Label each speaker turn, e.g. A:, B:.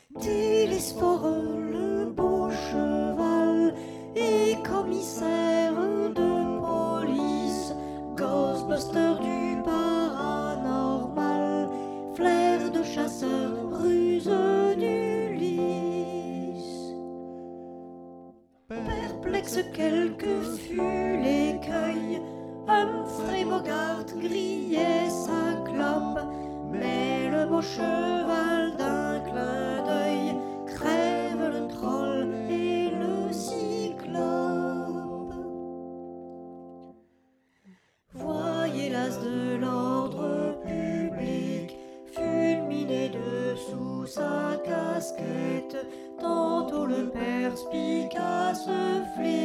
A: Télesphore, le beau cheval, et commissaire de police, Ghostbuster du paranormal, flair de chasseur, ruse d'Ulysse. Perplexe quel que fut l'écueil, Humphrey Bogart grillait sa clope, mais le beau cheval d'un clin d'œil crève le troll et le cyclope. Voyez l'as de l'ordre public fulminer dessous sa casquette, tantôt le perspicace flic